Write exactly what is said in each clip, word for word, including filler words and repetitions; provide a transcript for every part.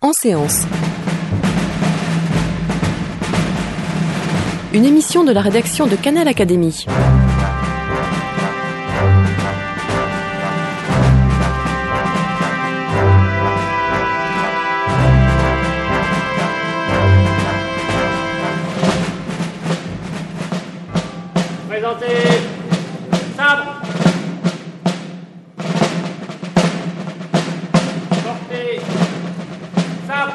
En séance. Une émission de la rédaction de Canal Académie. Présentez sabre. Portez sabre.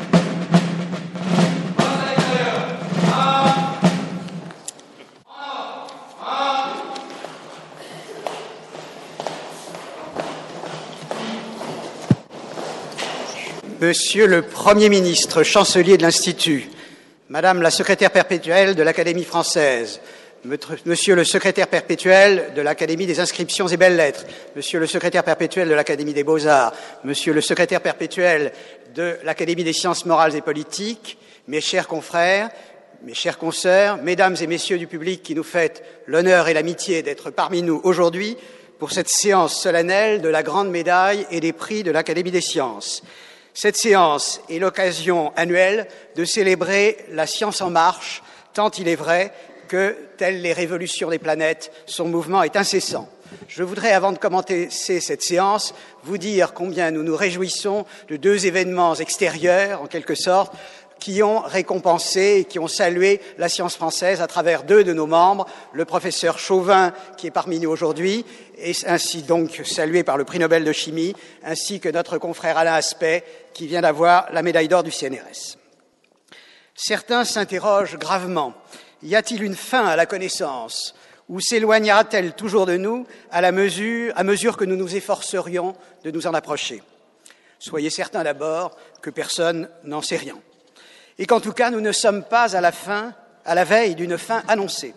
Monsieur le Premier ministre, chancelier de l'Institut, Madame la secrétaire perpétuelle de l'Académie française, Monsieur le secrétaire perpétuel de l'Académie des inscriptions et belles-lettres, Monsieur le secrétaire perpétuel de l'Académie des beaux-arts, Monsieur le secrétaire perpétuel de l'Académie des sciences morales et politiques, mes chers confrères, mes chères consoeurs, Mesdames et Messieurs du public qui nous faites l'honneur et l'amitié d'être parmi nous aujourd'hui pour cette séance solennelle de la Grande Médaille et des prix de l'Académie des sciences. Cette séance est l'occasion annuelle de célébrer la science en marche, tant il est vrai que, telles les révolutions des planètes, son mouvement est incessant. Je voudrais, avant de commenter cette séance, vous dire combien nous nous réjouissons de deux événements extérieurs, en quelque sorte, qui ont récompensé et qui ont salué la science française à travers deux de nos membres, le professeur Chauvin, qui est parmi nous aujourd'hui, et ainsi donc salué par le prix Nobel de chimie, ainsi que notre confrère Alain Aspect, qui vient d'avoir la médaille d'or du C N R S. Certains s'interrogent gravement. Y a-t-il une fin à la connaissance, ou s'éloignera-t-elle toujours de nous à, la mesure, à mesure que nous nous efforcerions de nous en approcher? Soyez certains d'abord que personne n'en sait rien, et qu'en tout cas nous ne sommes pas à la fin, à la veille d'une fin annoncée.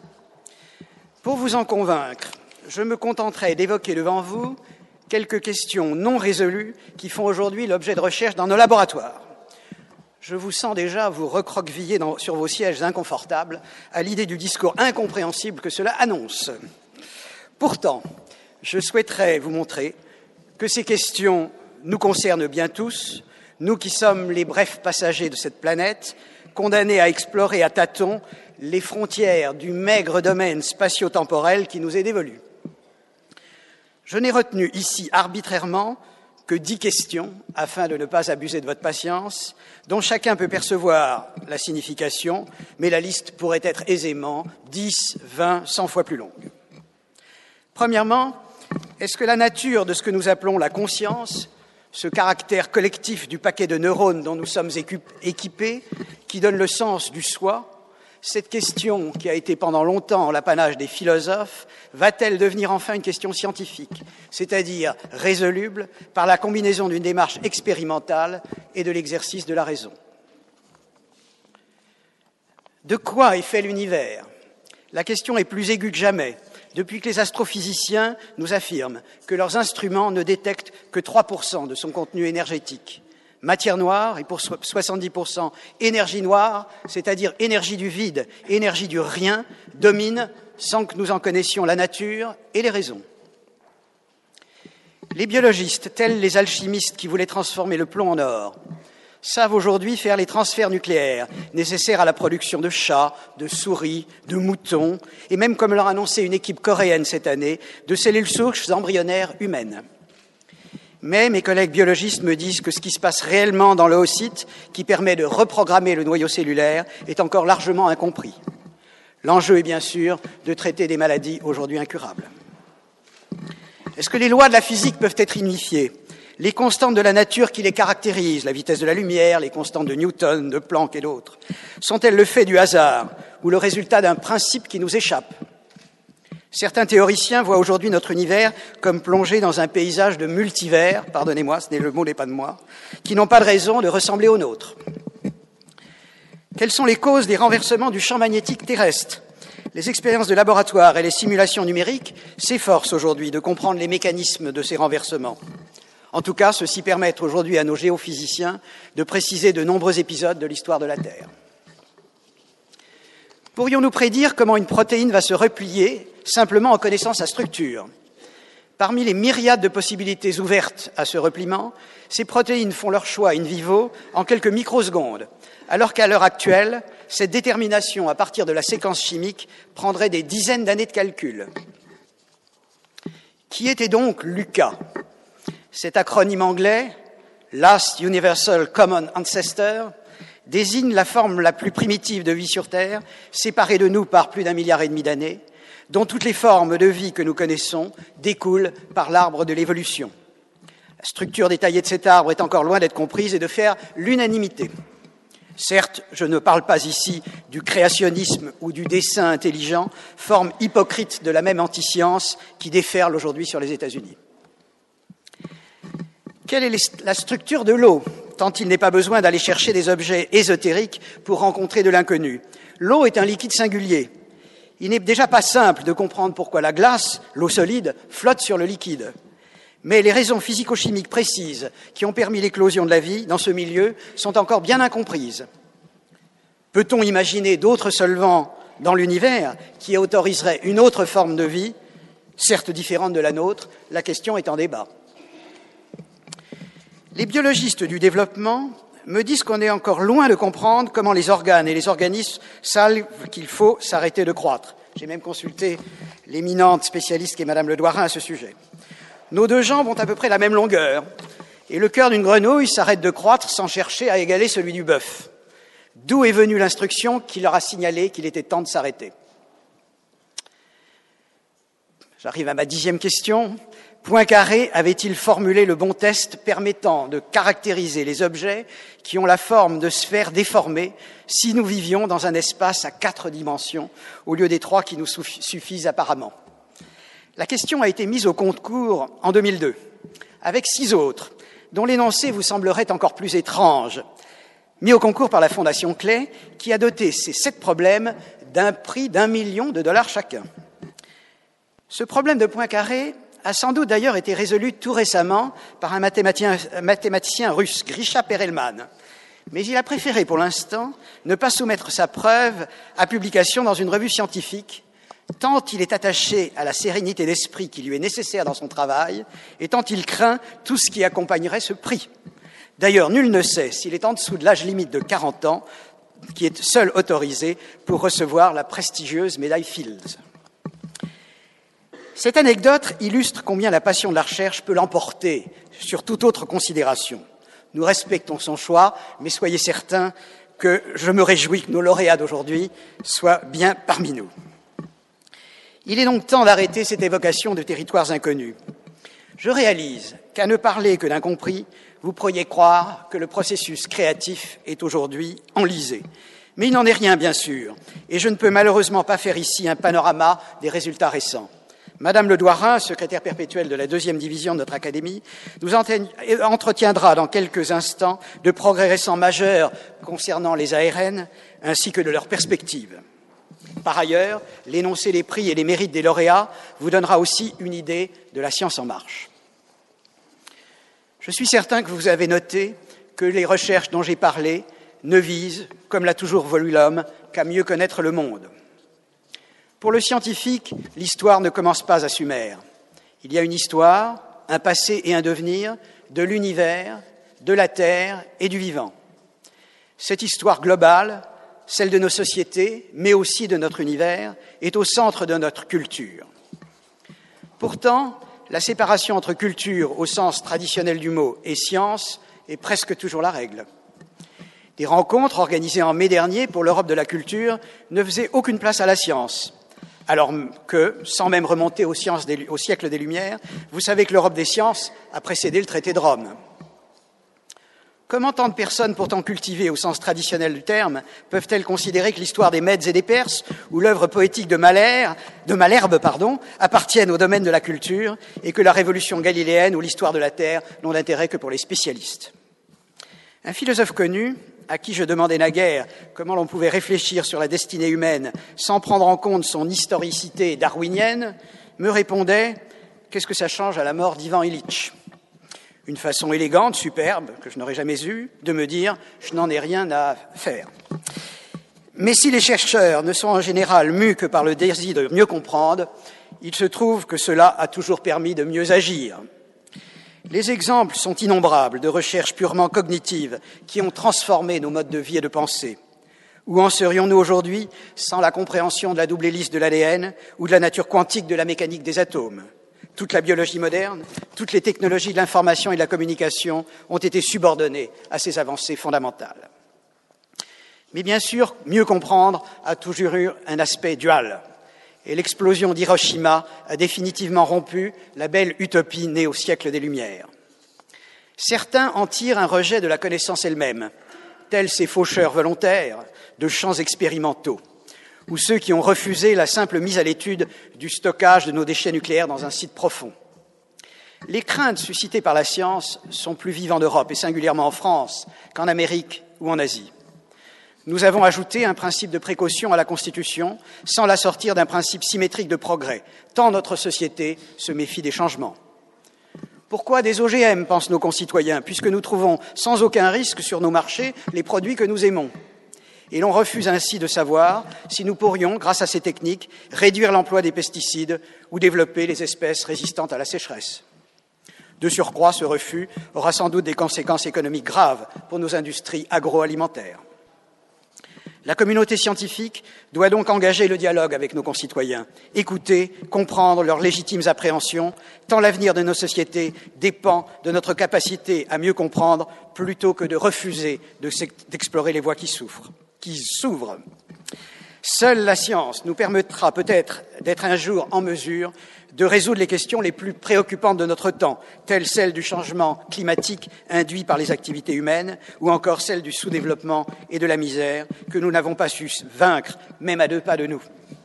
Pour vous en convaincre, je me contenterai d'évoquer devant vous quelques questions non résolues qui font aujourd'hui l'objet de recherches dans nos laboratoires. Je vous sens déjà vous recroqueviller dans, sur vos sièges inconfortables à l'idée du discours incompréhensible que cela annonce. Pourtant, je souhaiterais vous montrer que ces questions nous concernent bien tous, nous qui sommes les brefs passagers de cette planète, condamnés à explorer à tâtons les frontières du maigre domaine spatio-temporel qui nous est dévolu. Je n'ai retenu ici arbitrairement que dix questions, afin de ne pas abuser de votre patience, dont chacun peut percevoir la signification, mais la liste pourrait être aisément dix, vingt, cent fois plus longue. Premièrement, est-ce que la nature de ce que nous appelons la conscience, ce caractère collectif du paquet de neurones dont nous sommes équipés, qui donne le sens du soi, cette question, qui a été pendant longtemps l'apanage des philosophes, va-t-elle devenir enfin une question scientifique, c'est-à-dire résoluble par la combinaison d'une démarche expérimentale et de l'exercice de la raison? De quoi est fait l'univers? La question est plus aiguë que jamais, depuis que les astrophysiciens nous affirment que leurs instruments ne détectent que trois pour cent de son contenu énergétique. Matière noire et pour soixante-dix pour cent énergie noire, c'est-à-dire énergie du vide, énergie du rien, domine sans que nous en connaissions la nature et les raisons. Les biologistes, tels les alchimistes qui voulaient transformer le plomb en or, savent aujourd'hui faire les transferts nucléaires nécessaires à la production de chats, de souris, de moutons, et même, comme l'a annoncé une équipe coréenne cette année, de cellules souches embryonnaires humaines. Mais mes collègues biologistes me disent que ce qui se passe réellement dans l'oocyte, qui permet de reprogrammer le noyau cellulaire, est encore largement incompris. L'enjeu est bien sûr de traiter des maladies aujourd'hui incurables. Est-ce que les lois de la physique peuvent être unifiées? Les constantes de la nature qui les caractérisent, la vitesse de la lumière, les constantes de Newton, de Planck et d'autres, sont-elles le fait du hasard ou le résultat d'un principe qui nous échappe? Certains théoriciens voient aujourd'hui notre univers comme plongé dans un paysage de multivers, pardonnez-moi, ce n'est le mot n'est pas de moi, qui n'ont pas de raison de ressembler aux nôtres. Quelles sont les causes des renversements du champ magnétique terrestre? Les expériences de laboratoire et les simulations numériques s'efforcent aujourd'hui de comprendre les mécanismes de ces renversements. En tout cas, ceux-ci permettent aujourd'hui à nos géophysiciens de préciser de nombreux épisodes de l'histoire de la Terre. Pourrions-nous prédire comment une protéine va se replier simplement en connaissant sa structure? Parmi les myriades de possibilités ouvertes à ce repliement, ces protéines font leur choix in vivo en quelques microsecondes, alors qu'à l'heure actuelle, cette détermination à partir de la séquence chimique prendrait des dizaines d'années de calcul. Qui était donc LUCA? Cet acronyme anglais, Last Universal Common Ancestor, désigne la forme la plus primitive de vie sur Terre, séparée de nous par plus d'un milliard et demi d'années, dont toutes les formes de vie que nous connaissons découlent par l'arbre de l'évolution. La structure détaillée de cet arbre est encore loin d'être comprise et de faire l'unanimité. Certes, je ne parle pas ici du créationnisme ou du dessin intelligent, forme hypocrite de la même anti-science qui déferle aujourd'hui sur les États-Unis. Quelle est la structure de l'eau, tant il n'est pas besoin d'aller chercher des objets ésotériques pour rencontrer de l'inconnu? L'eau est un liquide singulier. Il n'est déjà pas simple de comprendre pourquoi la glace, l'eau solide, flotte sur le liquide. Mais les raisons physico-chimiques précises qui ont permis l'éclosion de la vie dans ce milieu sont encore bien incomprises. Peut-on imaginer d'autres solvants dans l'univers qui autoriseraient une autre forme de vie, certes différente de la nôtre? La question est en débat. Les biologistes du développement me disent qu'on est encore loin de comprendre comment les organes et les organismes savent qu'il faut s'arrêter de croître. J'ai même consulté l'éminente spécialiste qui est Madame Le Douarin à ce sujet. Nos deux jambes ont à peu près la même longueur, et le cœur d'une grenouille s'arrête de croître sans chercher à égaler celui du bœuf. D'où est venue l'instruction qui leur a signalé qu'il était temps de s'arrêter? J'arrive à ma dixième question. Poincaré avait-il formulé le bon test permettant de caractériser les objets qui ont la forme de sphères déformées si nous vivions dans un espace à quatre dimensions au lieu des trois qui nous suffisent apparemment? La question a été mise au concours en deux mille deux, avec six autres, dont l'énoncé vous semblerait encore plus étrange, mis au concours par la Fondation Clay, qui a doté ces sept problèmes d'un prix d'un million de dollars chacun. Ce problème de Poincaré a sans doute d'ailleurs été résolu tout récemment par un mathématicien, un mathématicien russe, Grisha Perelman. Mais il a préféré, pour l'instant, ne pas soumettre sa preuve à publication dans une revue scientifique, tant il est attaché à la sérénité d'esprit qui lui est nécessaire dans son travail, et tant il craint tout ce qui accompagnerait ce prix. D'ailleurs, nul ne sait s'il est en dessous de l'âge limite de quarante ans, qui est seul autorisé pour recevoir la prestigieuse médaille Fields. Cette anecdote illustre combien la passion de la recherche peut l'emporter sur toute autre considération. Nous respectons son choix, mais soyez certains que je me réjouis que nos lauréats d'aujourd'hui soient bien parmi nous. Il est donc temps d'arrêter cette évocation de territoires inconnus. Je réalise qu'à ne parler que d'incompris, vous pourriez croire que le processus créatif est aujourd'hui enlisé. Mais il n'en est rien, bien sûr, et je ne peux malheureusement pas faire ici un panorama des résultats récents. Madame Le Douarin, secrétaire perpétuelle de la deuxième division de notre Académie, nous entretiendra dans quelques instants de progrès récents majeurs concernant les A R N ainsi que de leurs perspectives. Par ailleurs, l'énoncé des prix et les mérites des lauréats vous donnera aussi une idée de la science en marche. Je suis certain que vous avez noté que les recherches dont j'ai parlé ne visent, comme l'a toujours voulu l'homme, qu'à mieux connaître le monde. Pour le scientifique, l'histoire ne commence pas à Sumer. Il y a une histoire, un passé et un devenir de l'univers, de la Terre et du vivant. Cette histoire globale, celle de nos sociétés, mais aussi de notre univers, est au centre de notre culture. Pourtant, la séparation entre culture au sens traditionnel du mot et science est presque toujours la règle. Des rencontres organisées en mai dernier pour l'Europe de la culture ne faisaient aucune place à la science. Alors que, sans même remonter aux sciences des, au siècle des Lumières, vous savez que l'Europe des sciences a précédé le traité de Rome. Comment tant de personnes pourtant cultivées au sens traditionnel du terme peuvent-elles considérer que l'histoire des Mèdes et des Perses ou l'œuvre poétique de Malherbe, de Malherbe pardon, appartiennent au domaine de la culture et que la révolution galiléenne ou l'histoire de la Terre n'ont d'intérêt que pour les spécialistes? Un philosophe connu, à qui je demandais naguère comment l'on pouvait réfléchir sur la destinée humaine sans prendre en compte son historicité darwinienne, me répondait « Qu'est-ce que ça change à la mort d'Ivan Ilitch ?» Une façon élégante, superbe, que je n'aurais jamais eue, de me dire « Je n'en ai rien à faire ». Mais si les chercheurs ne sont en général mus que par le désir de mieux comprendre, il se trouve que cela a toujours permis de mieux agir. Les exemples sont innombrables de recherches purement cognitives qui ont transformé nos modes de vie et de pensée. Où en serions-nous aujourd'hui sans la compréhension de la double hélice de l'A D N ou de la nature quantique de la mécanique des atomes ? Toute la biologie moderne, toutes les technologies de l'information et de la communication ont été subordonnées à ces avancées fondamentales. Mais bien sûr, mieux comprendre a toujours eu un aspect dual. Et l'explosion d'Hiroshima a définitivement rompu la belle utopie née au siècle des Lumières. Certains en tirent un rejet de la connaissance elle-même, tels ces faucheurs volontaires de champs expérimentaux, ou ceux qui ont refusé la simple mise à l'étude du stockage de nos déchets nucléaires dans un site profond. Les craintes suscitées par la science sont plus vives en Europe, et singulièrement en France, qu'en Amérique ou en Asie. Nous avons ajouté un principe de précaution à la Constitution sans l'assortir d'un principe symétrique de progrès, tant notre société se méfie des changements. Pourquoi des O G M, pensent nos concitoyens, puisque nous trouvons sans aucun risque sur nos marchés les produits que nous aimons? Et l'on refuse ainsi de savoir si nous pourrions, grâce à ces techniques, réduire l'emploi des pesticides ou développer les espèces résistantes à la sécheresse. De surcroît, ce refus aura sans doute des conséquences économiques graves pour nos industries agroalimentaires. La communauté scientifique doit donc engager le dialogue avec nos concitoyens, écouter, comprendre leurs légitimes appréhensions, tant l'avenir de nos sociétés dépend de notre capacité à mieux comprendre plutôt que de refuser de d'explorer les voies qui souffrent, qui s'ouvrent. Seule la science nous permettra peut-être d'être un jour en mesure de résoudre les questions les plus préoccupantes de notre temps, telles celles du changement climatique induit par les activités humaines, ou encore celles du sous-développement et de la misère que nous n'avons pas su vaincre, même à deux pas de nous.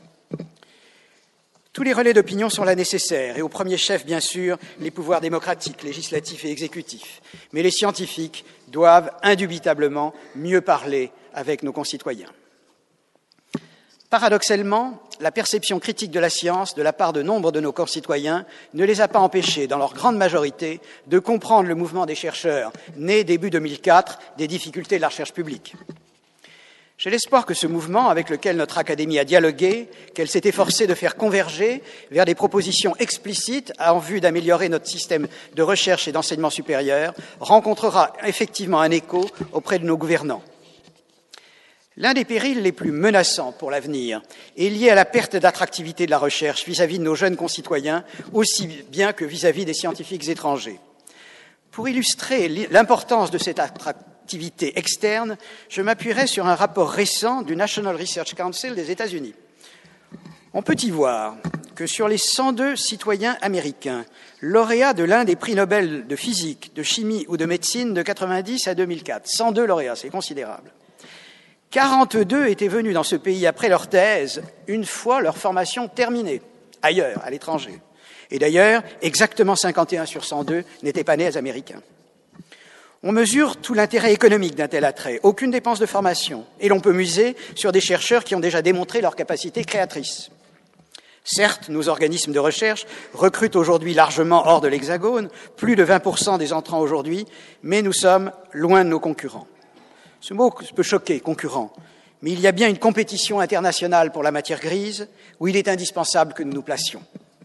Tous les relais d'opinion sont là nécessaires, et au premier chef, bien sûr, les pouvoirs démocratiques, législatifs et exécutifs. Mais les scientifiques doivent indubitablement mieux parler avec nos concitoyens. Paradoxalement, la perception critique de la science de la part de nombre de nos concitoyens ne les a pas empêchés, dans leur grande majorité, de comprendre le mouvement des chercheurs, né début deux mille quatre des difficultés de la recherche publique. J'ai l'espoir que ce mouvement, avec lequel notre Académie a dialogué, qu'elle s'est efforcée de faire converger vers des propositions explicites en vue d'améliorer notre système de recherche et d'enseignement supérieur, rencontrera effectivement un écho auprès de nos gouvernants. L'un des périls les plus menaçants pour l'avenir est lié à la perte d'attractivité de la recherche vis-à-vis de nos jeunes concitoyens, aussi bien que vis-à-vis des scientifiques étrangers. Pour illustrer l'importance de cette attractivité externe, je m'appuierai sur un rapport récent du National Research Council des États-Unis. On peut y voir que sur les cent deux citoyens américains, lauréats de l'un des prix Nobel de physique, de chimie ou de médecine de quatre-vingt-dix à deux mille quatre, cent deux lauréats, c'est considérable. quarante-deux étaient venus dans ce pays après leur thèse, une fois leur formation terminée, ailleurs, à l'étranger. Et d'ailleurs, exactement cinquante et un sur cent deux n'étaient pas nés américains. On mesure tout l'intérêt économique d'un tel attrait, aucune dépense de formation, et l'on peut miser sur des chercheurs qui ont déjà démontré leur capacité créatrice. Certes, nos organismes de recherche recrutent aujourd'hui largement hors de l'Hexagone, plus de vingt pour cent des entrants aujourd'hui, mais nous sommes loin de nos concurrents. Ce mot peut choquer, concurrent, mais il y a bien une compétition internationale pour la matière grise où il est indispensable que nous nous placions.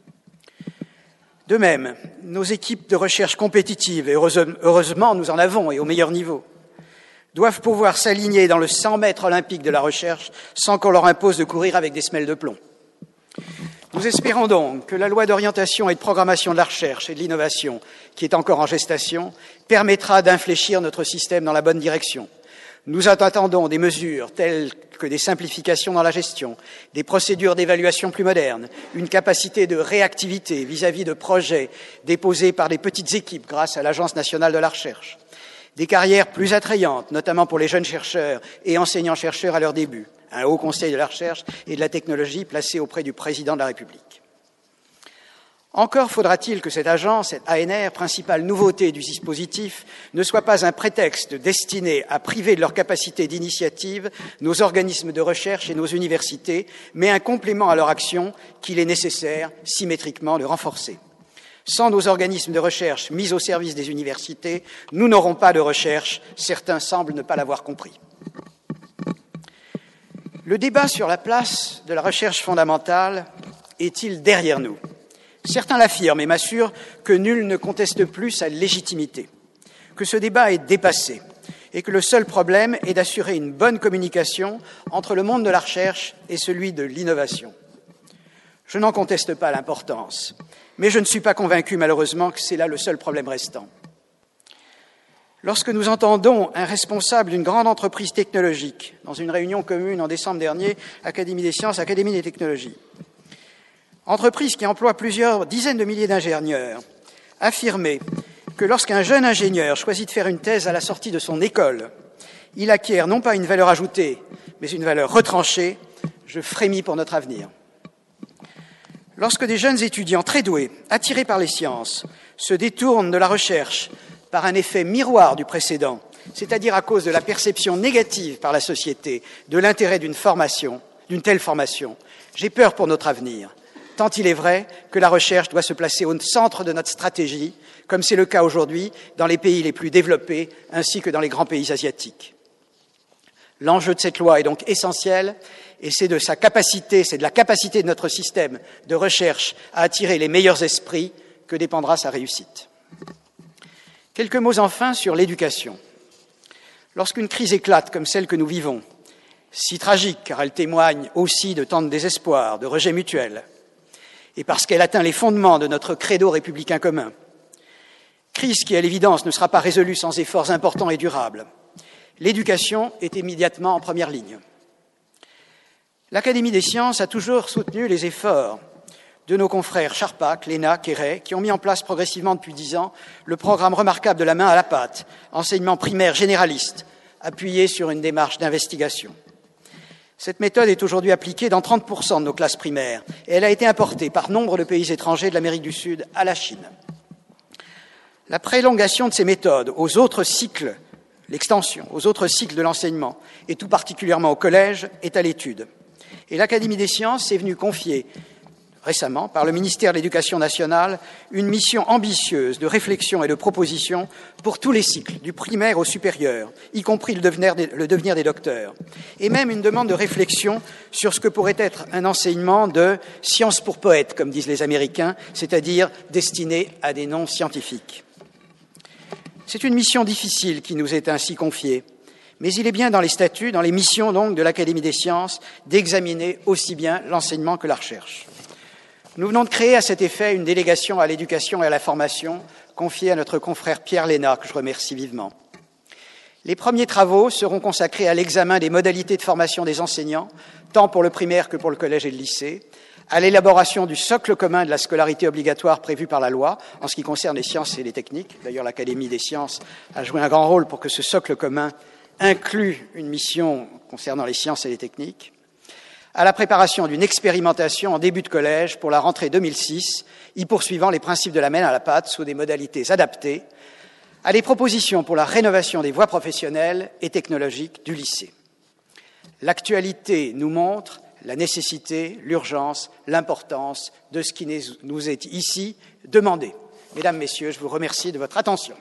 De même, nos équipes de recherche compétitives, et heureusement nous en avons et au meilleur niveau, doivent pouvoir s'aligner dans le cent mètres olympique de la recherche sans qu'on leur impose de courir avec des semelles de plomb. Nous espérons donc que la loi d'orientation et de programmation de la recherche et de l'innovation, qui est encore en gestation, permettra d'infléchir notre système dans la bonne direction. Nous attendons des mesures telles que des simplifications dans la gestion, des procédures d'évaluation plus modernes, une capacité de réactivité vis-à-vis de projets déposés par des petites équipes grâce à l'Agence nationale de la recherche, des carrières plus attrayantes, notamment pour les jeunes chercheurs et enseignants-chercheurs à leur début, un haut conseil de la recherche et de la technologie placé auprès du président de la République. Encore faudra-t-il que cette agence, cette A N R, principale nouveauté du dispositif, ne soit pas un prétexte destiné à priver de leur capacité d'initiative nos organismes de recherche et nos universités, mais un complément à leur action qu'il est nécessaire symétriquement de renforcer. Sans nos organismes de recherche mis au service des universités, nous n'aurons pas de recherche. Certains semblent ne pas l'avoir compris. Le débat sur la place de la recherche fondamentale est-il derrière nous? Certains l'affirment et m'assurent que nul ne conteste plus sa légitimité, que ce débat est dépassé et que le seul problème est d'assurer une bonne communication entre le monde de la recherche et celui de l'innovation. Je n'en conteste pas l'importance, mais je ne suis pas convaincu, malheureusement, que c'est là le seul problème restant. Lorsque nous entendons un responsable d'une grande entreprise technologique, dans une réunion commune en décembre dernier, Académie des sciences, Académie des technologies, entreprise qui emploie plusieurs dizaines de milliers d'ingénieurs, affirmer que lorsqu'un jeune ingénieur choisit de faire une thèse à la sortie de son école, il acquiert non pas une valeur ajoutée, mais une valeur retranchée, je frémis pour notre avenir. Lorsque des jeunes étudiants très doués, attirés par les sciences, se détournent de la recherche par un effet miroir du précédent, c'est-à-dire à cause de la perception négative par la société de l'intérêt d'une formation, d'une telle formation, j'ai peur pour notre avenir, tant il est vrai que la recherche doit se placer au centre de notre stratégie, comme c'est le cas aujourd'hui dans les pays les plus développés ainsi que dans les grands pays asiatiques. L'enjeu de cette loi est donc essentiel et c'est de sa capacité, c'est de la capacité de notre système de recherche à attirer les meilleurs esprits que dépendra sa réussite. Quelques mots enfin sur l'éducation. Lorsqu'une crise éclate comme celle que nous vivons, si tragique car elle témoigne aussi de tant de désespoir, de rejet mutuel, et parce qu'elle atteint les fondements de notre credo républicain commun, crise qui, à l'évidence, ne sera pas résolue sans efforts importants et durables, l'éducation est immédiatement en première ligne. L'Académie des sciences a toujours soutenu les efforts de nos confrères Charpak, Léna, Quéret, qui ont mis en place progressivement depuis dix ans le programme remarquable de la main à la pâte, enseignement primaire généraliste, appuyé sur une démarche d'investigation. Cette méthode est aujourd'hui appliquée dans trente pour cent de nos classes primaires et elle a été importée par nombre de pays étrangers de l'Amérique du Sud à la Chine. La prolongation de ces méthodes aux autres cycles, l'extension aux autres cycles de l'enseignement, et tout particulièrement au collège, est à l'étude. Et l'Académie des sciences est venue confier récemment, par le ministère de l'Éducation nationale, une mission ambitieuse de réflexion et de proposition pour tous les cycles, du primaire au supérieur, y compris le devenir des, le devenir des docteurs, et même une demande de réflexion sur ce que pourrait être un enseignement de science pour poètes, comme disent les Américains, c'est-à-dire destiné à des non-scientifiques. C'est une mission difficile qui nous est ainsi confiée, mais il est bien dans les statuts, dans les missions donc de l'Académie des sciences, d'examiner aussi bien l'enseignement que la recherche. Nous venons de créer à cet effet une délégation à l'éducation et à la formation confiée à notre confrère Pierre Léna, que je remercie vivement. Les premiers travaux seront consacrés à l'examen des modalités de formation des enseignants, tant pour le primaire que pour le collège et le lycée, à l'élaboration du socle commun de la scolarité obligatoire prévue par la loi en ce qui concerne les sciences et les techniques. D'ailleurs, l'Académie des sciences a joué un grand rôle pour que ce socle commun inclue une mission concernant les sciences et les techniques, à la préparation d'une expérimentation en début de collège pour la rentrée deux mille six, y poursuivant les principes de la main à la pâte sous des modalités adaptées, à des propositions pour la rénovation des voies professionnelles et technologiques du lycée. L'actualité nous montre la nécessité, l'urgence, l'importance de ce qui nous est ici demandé. Mesdames, Messieurs, je vous remercie de votre attention.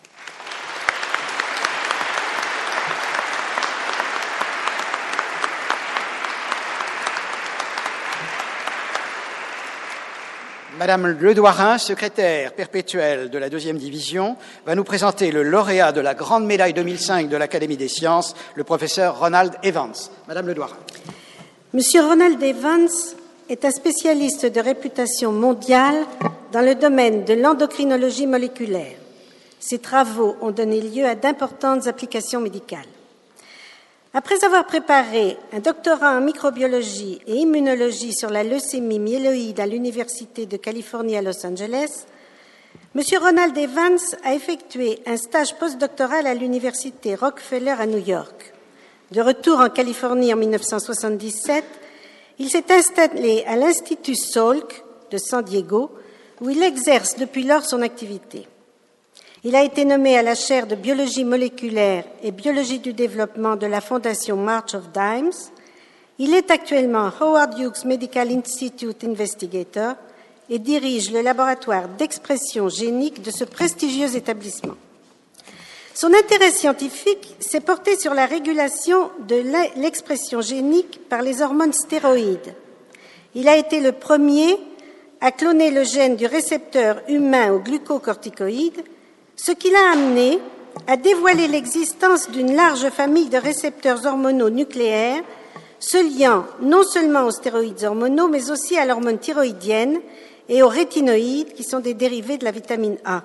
Madame Ledouarin, secrétaire perpétuelle de la deuxième division, va nous présenter le lauréat de la Grande Médaille deux mille cinq de l'Académie des sciences, le professeur Ronald Evans. Madame Ledouarin. Monsieur Ronald Evans est un spécialiste de réputation mondiale dans le domaine de l'endocrinologie moléculaire. Ses travaux ont donné lieu à d'importantes applications médicales. Après avoir préparé un doctorat en microbiologie et immunologie sur la leucémie myéloïde à l'Université de Californie à Los Angeles, M. Ronald Evans a effectué un stage postdoctoral à l'Université Rockefeller à New York. De retour en Californie en mille neuf cent soixante-dix-sept, il s'est installé à l'Institut Salk de San Diego, où il exerce depuis lors son activité. Il a été nommé à la chaire de biologie moléculaire et biologie du développement de la Fondation March of Dimes. Il est actuellement Howard Hughes Medical Institute Investigator et dirige le laboratoire d'expression génique de ce prestigieux établissement. Son intérêt scientifique s'est porté sur la régulation de l'expression génique par les hormones stéroïdes. Il a été le premier à cloner le gène du récepteur humain au glucocorticoïde, ce qui l'a amené à dévoiler l'existence d'une large famille de récepteurs hormonaux nucléaires se liant non seulement aux stéroïdes hormonaux, mais aussi à l'hormone thyroïdienne et aux rétinoïdes, qui sont des dérivés de la vitamine A.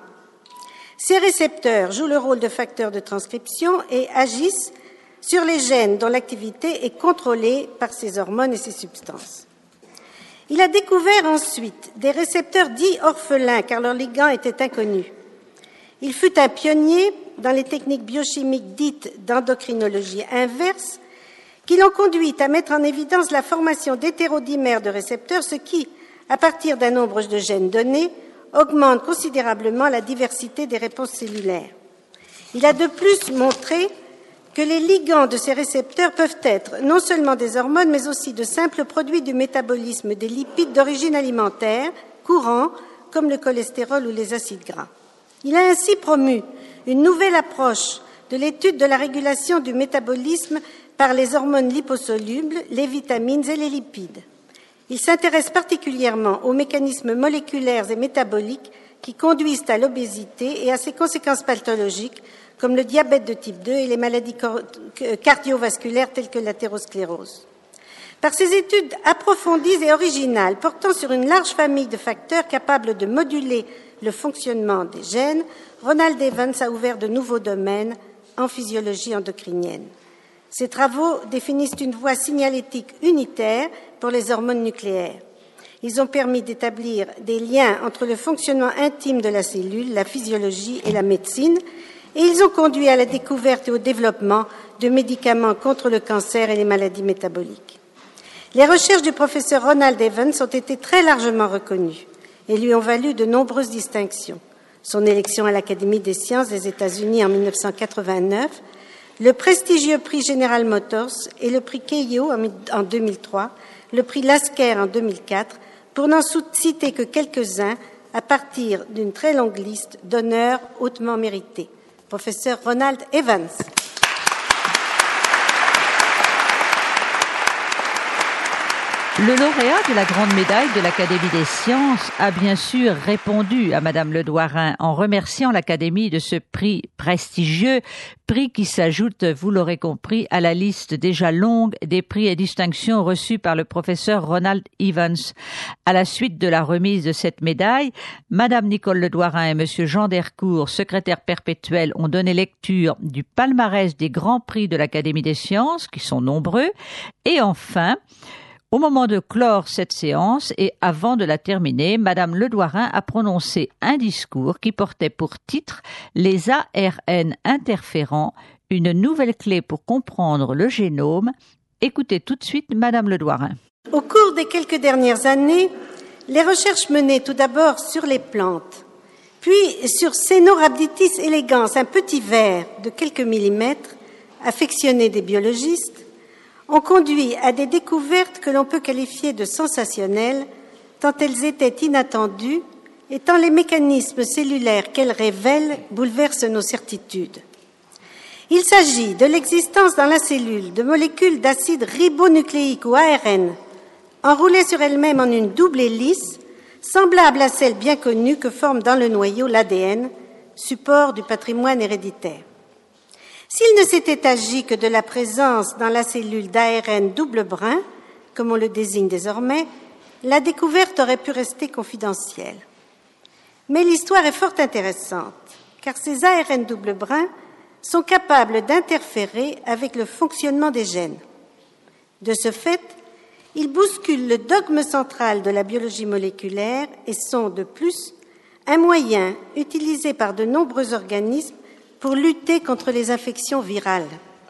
Ces récepteurs jouent le rôle de facteurs de transcription et agissent sur les gènes dont l'activité est contrôlée par ces hormones et ces substances. Il a découvert ensuite des récepteurs dits orphelins, car leur ligand était inconnu. Il fut un pionnier dans les techniques biochimiques dites d'endocrinologie inverse, qui l'ont conduit à mettre en évidence la formation d'hétérodimères de récepteurs, ce qui, à partir d'un nombre de gènes donné, augmente considérablement la diversité des réponses cellulaires. Il a de plus montré que les ligands de ces récepteurs peuvent être non seulement des hormones, mais aussi de simples produits du métabolisme des lipides d'origine alimentaire, courants, comme le cholestérol ou les acides gras. Il a ainsi promu une nouvelle approche de l'étude de la régulation du métabolisme par les hormones liposolubles, les vitamines et les lipides. Il s'intéresse particulièrement aux mécanismes moléculaires et métaboliques qui conduisent à l'obésité et à ses conséquences pathologiques, comme le diabète de type deux et les maladies cardiovasculaires telles que l'athérosclérose. Par ses études approfondies et originales portant sur une large famille de facteurs capables de moduler le fonctionnement des gènes, Ronald Evans a ouvert de nouveaux domaines en physiologie endocrinienne. Ses travaux définissent une voie signalétique unitaire pour les hormones nucléaires. Ils ont permis d'établir des liens entre le fonctionnement intime de la cellule, la physiologie et la médecine, et ils ont conduit à la découverte et au développement de médicaments contre le cancer et les maladies métaboliques. Les recherches du professeur Ronald Evans ont été très largement reconnues et lui ont valu de nombreuses distinctions. Son élection à l'Académie des sciences des États-Unis en mille neuf cent quatre-vingt-neuf, le prestigieux prix General Motors et le prix Keio en deux mille trois, le prix Lasker en deux mille quatre, pour n'en citer que quelques-uns à partir d'une très longue liste d'honneurs hautement mérités. Professeur Ronald Evans. Le lauréat de la grande médaille de l'Académie des sciences a bien sûr répondu à Madame Le Douarin en remerciant l'Académie de ce prix prestigieux, prix qui s'ajoute, vous l'aurez compris, à la liste déjà longue des prix et distinctions reçus par le professeur Ronald Evans. À la suite de la remise de cette médaille, Madame Nicole Le Douarin et Monsieur Jean Dercourt, secrétaire perpétuel, ont donné lecture du palmarès des grands prix de l'Académie des sciences, qui sont nombreux, et enfin, au moment de clore cette séance et avant de la terminer, Madame Le Douarin a prononcé un discours qui portait pour titre « Les A R N interférents, une nouvelle clé pour comprendre le génome ». Écoutez tout de suite Madame Le Douarin. Au cours des quelques dernières années, les recherches menées tout d'abord sur les plantes, puis sur Caenorhabditis elegans, un petit ver de quelques millimètres, affectionné des biologistes, ont conduit à des découvertes que l'on peut qualifier de sensationnelles, tant elles étaient inattendues et tant les mécanismes cellulaires qu'elles révèlent bouleversent nos certitudes. Il s'agit de l'existence dans la cellule de molécules d'acide ribonucléique ou A R N, enroulées sur elles-mêmes en une double hélice, semblable à celle bien connue que forme dans le noyau l'A D N, support du patrimoine héréditaire. S'il ne s'était agi que de la présence dans la cellule d'A R N double brin, comme on le désigne désormais, la découverte aurait pu rester confidentielle. Mais l'histoire est fort intéressante, car ces A R N double brin sont capables d'interférer avec le fonctionnement des gènes. De ce fait, ils bousculent le dogme central de la biologie moléculaire et sont, de plus, un moyen utilisé par de nombreux organismes pour lutter contre les infections virales.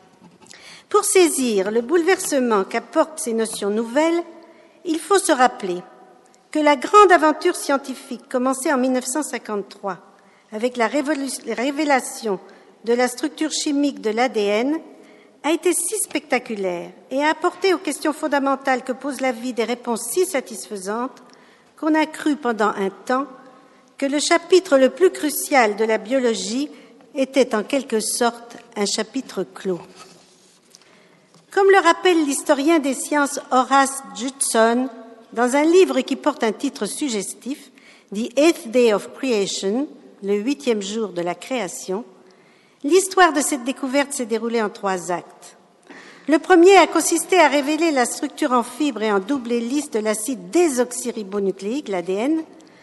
Pour saisir le bouleversement qu'apportent ces notions nouvelles, il faut se rappeler que la grande aventure scientifique commencée en mille neuf cent cinquante-trois avec la révélation de la structure chimique de l'A D N a été si spectaculaire et a apporté aux questions fondamentales que pose la vie des réponses si satisfaisantes qu'on a cru pendant un temps que le chapitre le plus crucial de la biologie était en quelque sorte un chapitre clos. Comme le rappelle l'historien des sciences Horace Judson, dans un livre qui porte un titre suggestif, The Eighth Day of Creation, le huitième jour de la création, l'histoire de cette découverte s'est déroulée en trois actes. Le premier a consisté à révéler la structure en fibres et en double hélice de l'acide désoxyribonucléique, l'A D N,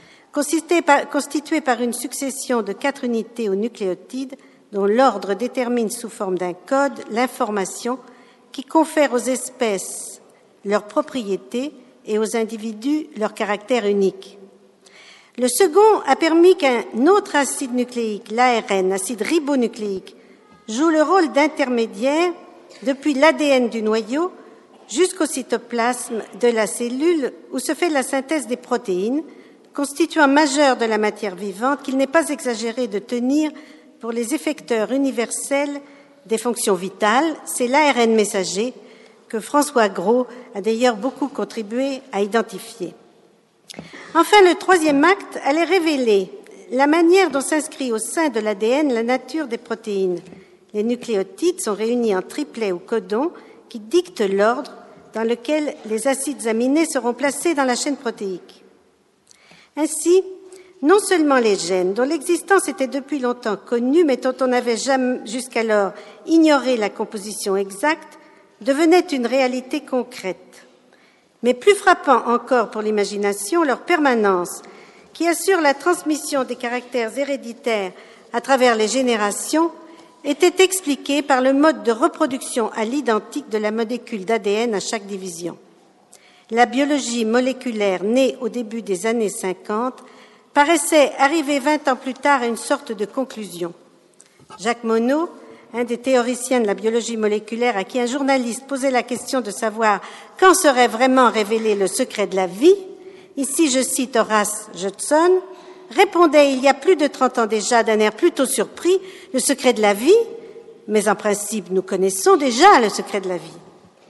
constitué par une succession de quatre unités aux nucléotides dont l'ordre détermine sous forme d'un code l'information qui confère aux espèces leurs propriétés et aux individus leur caractère unique. Le second a permis qu'un autre acide nucléique, l'A R N, acide ribonucléique, joue le rôle d'intermédiaire depuis l'A D N du noyau jusqu'au cytoplasme de la cellule où se fait la synthèse des protéines, constituant majeur de la matière vivante qu'il n'est pas exagéré de tenir pour les effecteurs universels des fonctions vitales. C'est l'A R N messager que François Gros a d'ailleurs beaucoup contribué à identifier. Enfin, le troisième acte allait révéler la manière dont s'inscrit au sein de l'A D N la nature des protéines. Les nucléotides sont réunis en triplets ou codons qui dictent l'ordre dans lequel les acides aminés seront placés dans la chaîne protéique. Ainsi, non seulement les gènes, dont l'existence était depuis longtemps connue, mais dont on avait jamais jusqu'alors ignoré la composition exacte, devenaient une réalité concrète. Mais plus frappant encore pour l'imagination, leur permanence, qui assure la transmission des caractères héréditaires à travers les générations, était expliquée par le mode de reproduction à l'identique de la molécule d'A D N à chaque division. La biologie moléculaire, née au début des années cinquante, paraissait arriver vingt ans plus tard à une sorte de conclusion. Jacques Monod, un des théoriciens de la biologie moléculaire à qui un journaliste posait la question de savoir quand serait vraiment révélé le secret de la vie, ici je cite Horace Judson, répondait il y a plus de trente ans déjà d'un air plutôt surpris, le secret de la vie, mais en principe nous connaissons déjà le secret de la vie.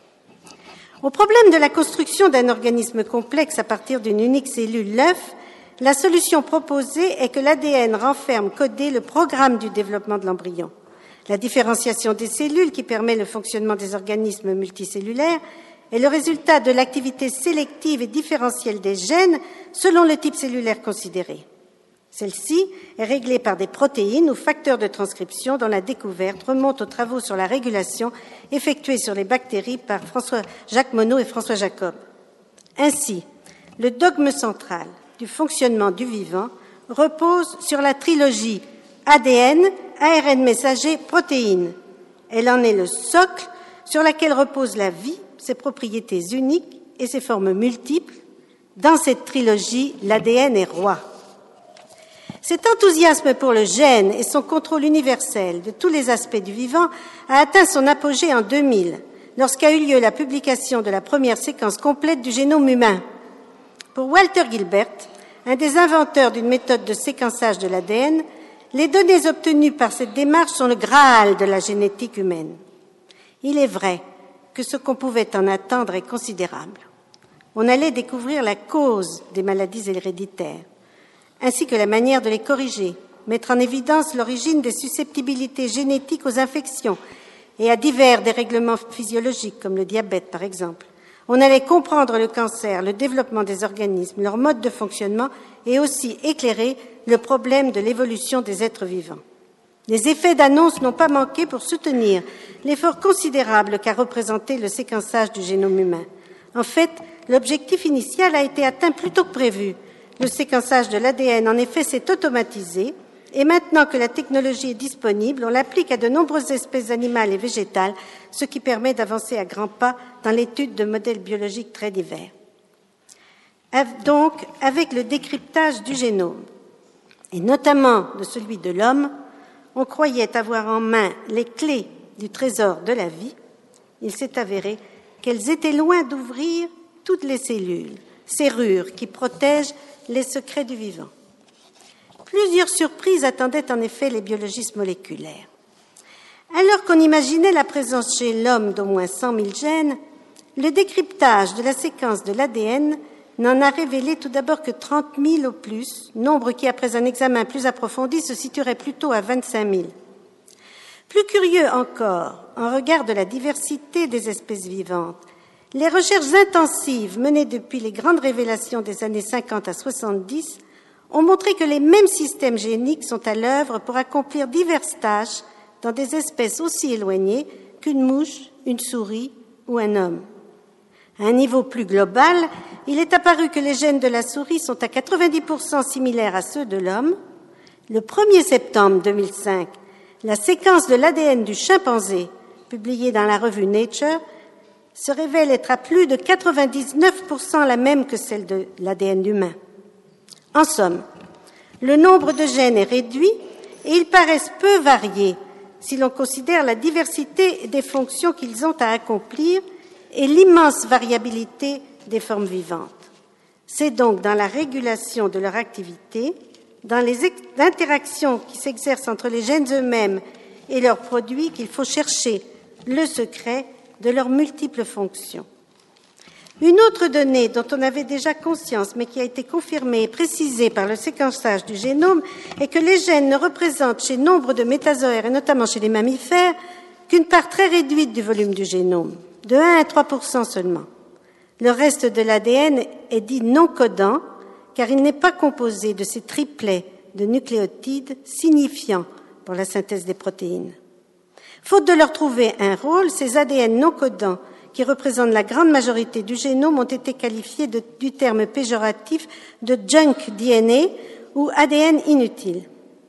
Au problème de la construction d'un organisme complexe à partir d'une unique cellule, l'œuf, la solution proposée est que l'A D N renferme codé le programme du développement de l'embryon. La différenciation des cellules qui permet le fonctionnement des organismes multicellulaires est le résultat de l'activité sélective et différentielle des gènes selon le type cellulaire considéré. Celle-ci est réglée par des protéines ou facteurs de transcription dont la découverte remonte aux travaux sur la régulation effectués sur les bactéries par François Jacques Monod et François Jacob. Ainsi, le dogme central du fonctionnement du vivant repose sur la trilogie A D N, A R N messager, protéines. Elle en est le socle sur laquelle repose la vie, ses propriétés uniques et ses formes multiples. Dans cette trilogie, l'A D N est roi. Cet enthousiasme pour le gène et son contrôle universel de tous les aspects du vivant a atteint son apogée en deux mille, lorsqu'a eu lieu la publication de la première séquence complète du génome humain. Pour Walter Gilbert, un des inventeurs d'une méthode de séquençage de l'A D N, les données obtenues par cette démarche sont le Graal de la génétique humaine. Il est vrai que ce qu'on pouvait en attendre est considérable. On allait découvrir la cause des maladies héréditaires, ainsi que la manière de les corriger, mettre en évidence l'origine des susceptibilités génétiques aux infections et à divers dérèglements physiologiques, comme le diabète par exemple. On allait comprendre le cancer, le développement des organismes, leur mode de fonctionnement et aussi éclairer le problème de l'évolution des êtres vivants. Les effets d'annonce n'ont pas manqué pour soutenir l'effort considérable qu'a représenté le séquençage du génome humain. En fait, l'objectif initial a été atteint plus tôt que prévu. Le séquençage de l'A D N, en effet, s'est automatisé et maintenant que la technologie est disponible, on l'applique à de nombreuses espèces animales et végétales, ce qui permet d'avancer à grands pas dans l'étude de modèles biologiques très divers. Donc, avec le décryptage du génome, et notamment de celui de l'homme, on croyait avoir en main les clés du trésor de la vie. Il s'est avéré qu'elles étaient loin d'ouvrir toutes les cellules, serrures qui protègent les secrets du vivant. Plusieurs surprises attendaient en effet les biologistes moléculaires. Alors qu'on imaginait la présence chez l'homme d'au moins cent mille gènes, le décryptage de la séquence de l'A D N n'en a révélé tout d'abord que trente mille au plus, nombre qui, après un examen plus approfondi, se situerait plutôt à vingt-cinq mille. Plus curieux encore, en regard de la diversité des espèces vivantes, Les recherches intensives menées depuis les grandes révélations des années cinquante à soixante-dix ont montré que les mêmes systèmes géniques sont à l'œuvre pour accomplir diverses tâches dans des espèces aussi éloignées qu'une mouche, une souris ou un homme. À un niveau plus global, il est apparu que les gènes de la souris sont à quatre-vingt-dix pour cent similaires à ceux de l'homme. Le premier septembre deux mille cinq, la séquence de l'A D N du chimpanzé, publiée dans la revue Nature, se révèle être à plus de quatre-vingt-dix-neuf pour cent la même que celle de l'A D N humain. En somme, le nombre de gènes est réduit et ils paraissent peu variés si l'on considère la diversité des fonctions qu'ils ont à accomplir et l'immense variabilité des formes vivantes. C'est donc dans la régulation de leur activité, dans les interactions qui s'exercent entre les gènes eux-mêmes et leurs produits qu'il faut chercher le secret de leurs multiples fonctions. Une autre donnée dont on avait déjà conscience, mais qui a été confirmée et précisée par le séquençage du génome, est que les gènes ne représentent chez nombre de métazoaires, et notamment chez les mammifères, qu'une part très réduite du volume du génome, de un à trois pour cent seulement. Le reste de l'A D N est dit non codant, car il n'est pas composé de ces triplets de nucléotides signifiants pour la synthèse des protéines. Faute de leur trouver un rôle, ces A D N non codants, qui représentent la grande majorité du génome, ont été qualifiés de, du terme péjoratif de junk D N A ou A D N inutile.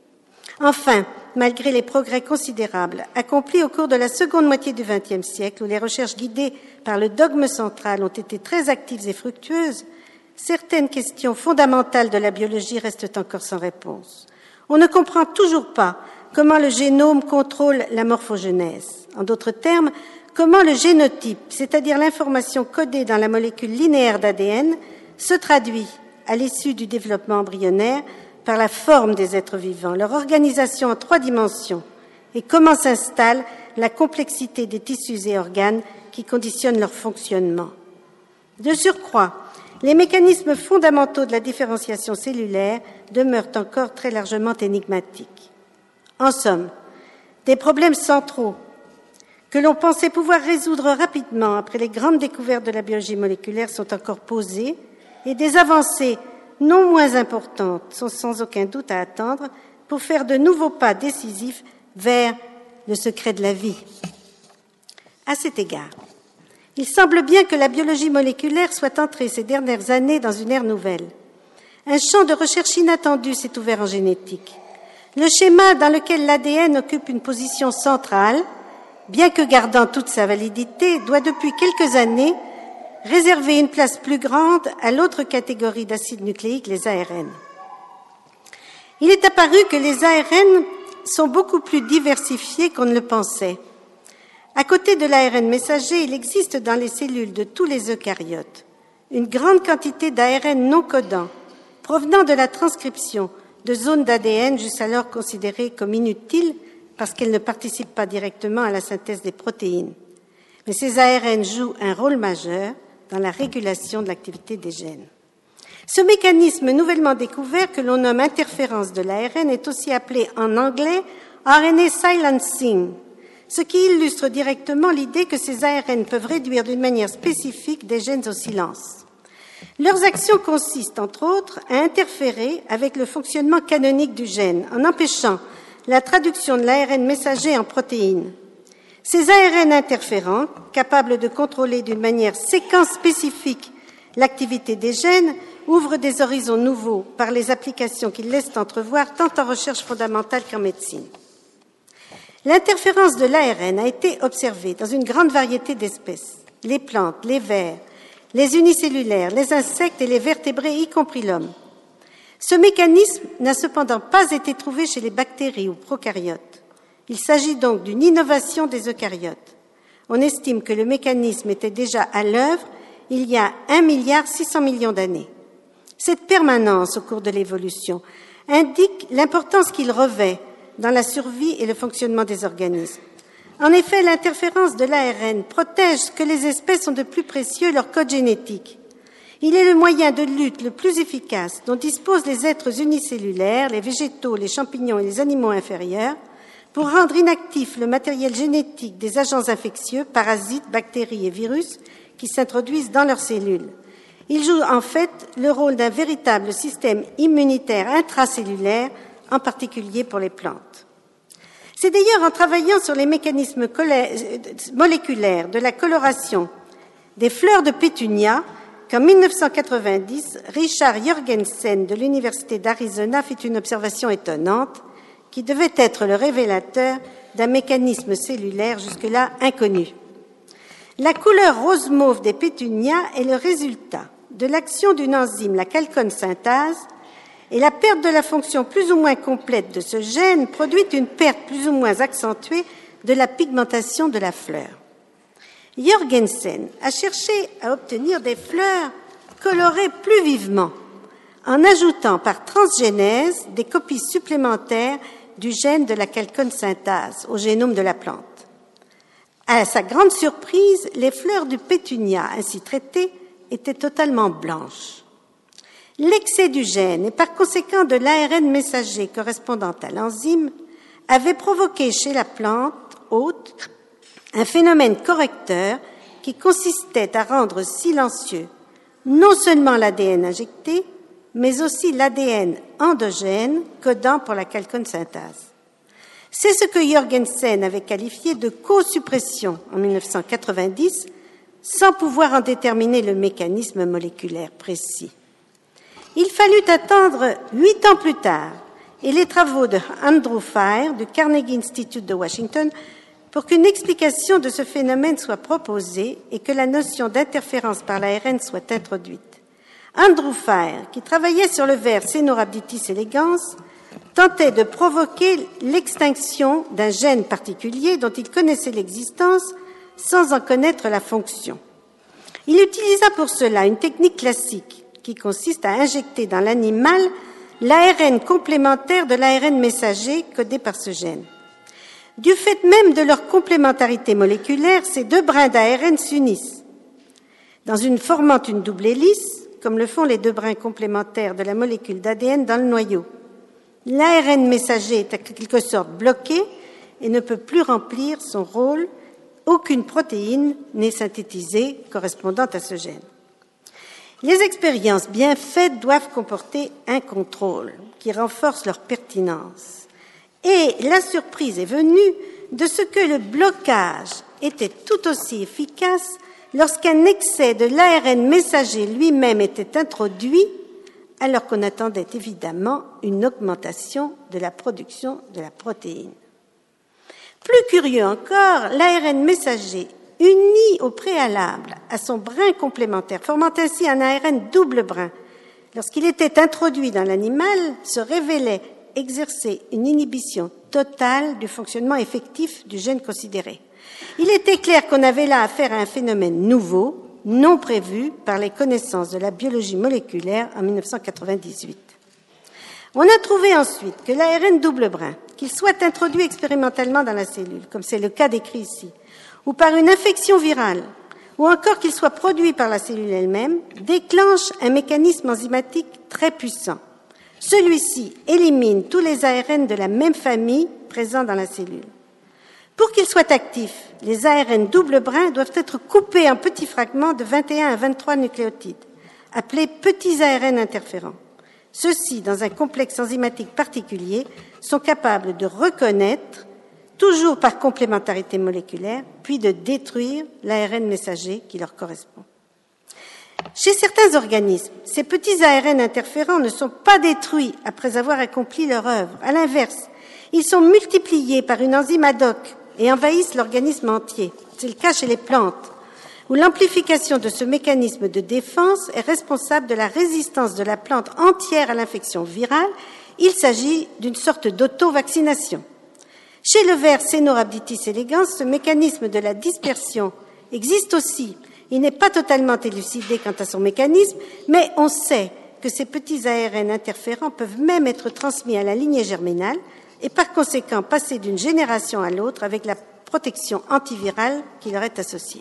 Enfin, malgré les progrès considérables accomplis au cours de la seconde moitié du vingtième siècle, où les recherches guidées par le dogme central ont été très actives et fructueuses, certaines questions fondamentales de la biologie restent encore sans réponse. On ne comprend toujours pas comment le génome contrôle la morphogenèse. En d'autres termes, comment le génotype, c'est-à-dire l'information codée dans la molécule linéaire d'A D N, se traduit, à l'issue du développement embryonnaire, par la forme des êtres vivants, leur organisation en trois dimensions, et comment s'installe la complexité des tissus et organes qui conditionnent leur fonctionnement. De surcroît, les mécanismes fondamentaux de la différenciation cellulaire demeurent encore très largement énigmatiques. En somme, des problèmes centraux que l'on pensait pouvoir résoudre rapidement après les grandes découvertes de la biologie moléculaire sont encore posés et des avancées non moins importantes sont sans aucun doute à attendre pour faire de nouveaux pas décisifs vers le secret de la vie. À cet égard, il semble bien que la biologie moléculaire soit entrée ces dernières années dans une ère nouvelle. Un champ de recherche inattendu s'est ouvert en génétique. Le schéma dans lequel l'A D N occupe une position centrale, bien que gardant toute sa validité, doit depuis quelques années réserver une place plus grande à l'autre catégorie d'acides nucléiques, les A R N. Il est apparu que les A R N sont beaucoup plus diversifiés qu'on ne le pensait. À côté de l'A R N messager, il existe dans les cellules de tous les eucaryotes une grande quantité d'A R N non codants provenant de la transcription de zones d'A D N jusqu'alors considérées comme inutiles parce qu'elles ne participent pas directement à la synthèse des protéines. Mais ces A R N jouent un rôle majeur dans la régulation de l'activité des gènes. Ce mécanisme nouvellement découvert, que l'on nomme interférence de l'A R N, est aussi appelé en anglais R N A silencing, ce qui illustre directement l'idée que ces A R N peuvent réduire d'une manière spécifique des gènes au silence. Leurs actions consistent, entre autres, à interférer avec le fonctionnement canonique du gène, en empêchant la traduction de l'A R N messager en protéines. Ces A R N interférents, capables de contrôler d'une manière séquence spécifique l'activité des gènes, ouvrent des horizons nouveaux par les applications qu'ils laissent entrevoir tant en recherche fondamentale qu'en médecine. L'interférence de l'A R N a été observée dans une grande variété d'espèces, les plantes, les vers, les unicellulaires, les insectes et les vertébrés, y compris l'homme. Ce mécanisme n'a cependant pas été trouvé chez les bactéries ou prokaryotes. Il s'agit donc d'une innovation des eucaryotes. On estime que le mécanisme était déjà à l'œuvre il y a un milliard six cents millions d'années. Cette permanence au cours de l'évolution indique l'importance qu'il revêt dans la survie et le fonctionnement des organismes. En effet, l'interférence de l'A R N protège ce que les espèces ont de plus précieux, leur code génétique. Il est le moyen de lutte le plus efficace dont disposent les êtres unicellulaires, les végétaux, les champignons et les animaux inférieurs pour rendre inactif le matériel génétique des agents infectieux, parasites, bactéries et virus qui s'introduisent dans leurs cellules. Il joue en fait le rôle d'un véritable système immunitaire intracellulaire, en particulier pour les plantes. C'est d'ailleurs en travaillant sur les mécanismes moléculaires de la coloration des fleurs de pétunia qu'en mille neuf cent quatre-vingt-dix, Richard Jorgensen de l'Université d'Arizona fit une observation étonnante qui devait être le révélateur d'un mécanisme cellulaire jusque-là inconnu. La couleur rose-mauve des pétunias est le résultat de l'action d'une enzyme, la chalcone synthase, et la perte de la fonction plus ou moins complète de ce gène produit une perte plus ou moins accentuée de la pigmentation de la fleur. Jorgensen a cherché à obtenir des fleurs colorées plus vivement en ajoutant par transgénèse des copies supplémentaires du gène de la chalcone synthase au génome de la plante. À sa grande surprise, les fleurs du pétunia ainsi traitées étaient totalement blanches. L'excès du gène et par conséquent de l'A R N messager correspondant à l'enzyme avait provoqué chez la plante hôte un phénomène correcteur qui consistait à rendre silencieux non seulement l'A D N injecté, mais aussi l'A D N endogène codant pour la chalcone synthase. C'est ce que Jorgensen avait qualifié de co-suppression en mille neuf cent quatre-vingt-dix, sans pouvoir en déterminer le mécanisme moléculaire précis. Il fallut attendre huit ans plus tard et les travaux de Andrew Fire du Carnegie Institute de Washington pour qu'une explication de ce phénomène soit proposée et que la notion d'interférence par l'A R N soit introduite. Andrew Fire, qui travaillait sur le ver Caenorhabditis elegans, tentait de provoquer l'extinction d'un gène particulier dont il connaissait l'existence sans en connaître la fonction. Il utilisa pour cela une technique classique qui consiste à injecter dans l'animal l'A R N complémentaire de l'A R N messager codé par ce gène. Du fait même de leur complémentarité moléculaire, ces deux brins d'A R N s'unissent, dans une formant une double hélice, comme le font les deux brins complémentaires de la molécule d'A D N dans le noyau. L'A R N messager est en quelque sorte bloqué et ne peut plus remplir son rôle. Aucune protéine n'est synthétisée correspondant à ce gène. Les expériences bien faites doivent comporter un contrôle qui renforce leur pertinence. Et la surprise est venue de ce que le blocage était tout aussi efficace lorsqu'un excès de l'A R N messager lui-même était introduit, alors qu'on attendait évidemment une augmentation de la production de la protéine. Plus curieux encore, l'A R N messager uni au préalable à son brin complémentaire, formant ainsi un A R N double brin, lorsqu'il était introduit dans l'animal, se révélait exercer une inhibition totale du fonctionnement effectif du gène considéré. Il était clair qu'on avait là affaire à un phénomène nouveau, non prévu par les connaissances de la biologie moléculaire en mille neuf cent quatre-vingt-dix-huit. On a trouvé ensuite que l'A R N double brin, qu'il soit introduit expérimentalement dans la cellule, comme c'est le cas décrit ici, ou par une infection virale, ou encore qu'il soit produit par la cellule elle-même, déclenche un mécanisme enzymatique très puissant. Celui-ci élimine tous les A R N de la même famille présents dans la cellule. Pour qu'il soit actif, les A R N double brin doivent être coupés en petits fragments de vingt et un à vingt-trois nucléotides, appelés petits A R N interférents. Ceux-ci, dans un complexe enzymatique particulier, sont capables de reconnaître, toujours par complémentarité moléculaire, puis de détruire l'A R N messager qui leur correspond. Chez certains organismes, ces petits A R N interférents ne sont pas détruits après avoir accompli leur œuvre. À l'inverse, ils sont multipliés par une enzyme ad hoc et envahissent l'organisme entier. C'est le cas chez les plantes, où l'amplification de ce mécanisme de défense est responsable de la résistance de la plante entière à l'infection virale. Il s'agit d'une sorte d'auto-vaccination. Chez le ver Caenorhabditis elegans, ce mécanisme de la dispersion existe aussi. Il n'est pas totalement élucidé quant à son mécanisme, mais on sait que ces petits A R N interférents peuvent même être transmis à la lignée germinale et par conséquent passer d'une génération à l'autre avec la protection antivirale qui leur est associée.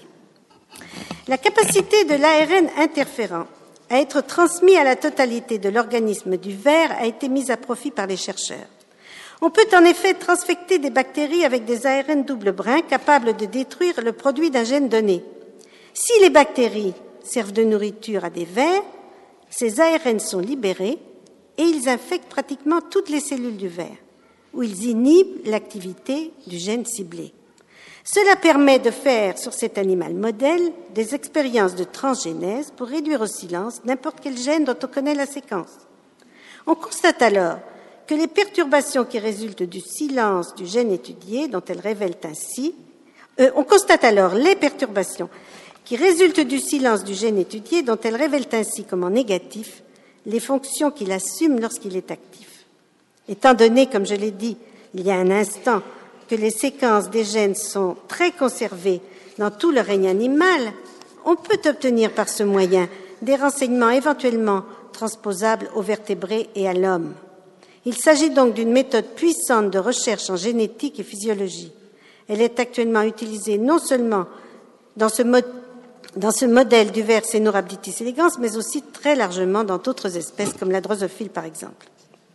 La capacité de l'A R N interférent à être transmis à la totalité de l'organisme du ver a été mise à profit par les chercheurs. On peut en effet transfecter des bactéries avec des A R N double brin capables de détruire le produit d'un gène donné. Si les bactéries servent de nourriture à des vers, ces A R N sont libérés et ils infectent pratiquement toutes les cellules du ver, où ils inhibent l'activité du gène ciblé. Cela permet de faire sur cet animal modèle des expériences de transgénèse pour réduire au silence n'importe quel gène dont on connaît la séquence. On constate alors que les perturbations qui résultent du silence du gène étudié, dont elles révèlent ainsi, euh, on constate alors les perturbations qui résultent du silence du gène étudié, dont elles révèlent ainsi comme en négatif les fonctions qu'il assume lorsqu'il est actif. Étant donné, comme je l'ai dit il y a un instant, que les séquences des gènes sont très conservées dans tout le règne animal, on peut obtenir par ce moyen des renseignements éventuellement transposables aux vertébrés et à l'homme. Il s'agit donc d'une méthode puissante de recherche en génétique et physiologie. Elle est actuellement utilisée non seulement dans ce, mo- dans ce modèle du ver Caenorhabditis elegans, mais aussi très largement dans d'autres espèces comme la drosophile par exemple.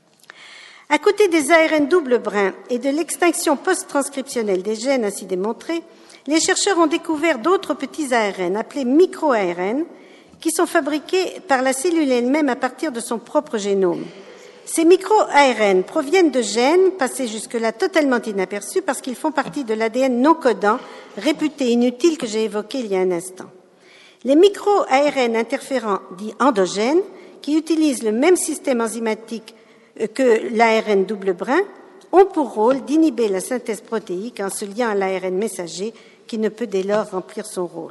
À côté des A R N double brin et de l'extinction post-transcriptionnelle des gènes ainsi démontrés, les chercheurs ont découvert d'autres petits A R N appelés micro-A R N qui sont fabriqués par la cellule elle-même à partir de son propre génome. Ces micro-A R N proviennent de gènes passés jusque-là totalement inaperçus parce qu'ils font partie de l'A D N non codant, réputé inutile, que j'ai évoqué il y a un instant. Les micro-A R N interférents dits endogènes, qui utilisent le même système enzymatique que l'A R N double brin, ont pour rôle d'inhiber la synthèse protéique en se liant à l'A R N messager qui ne peut dès lors remplir son rôle.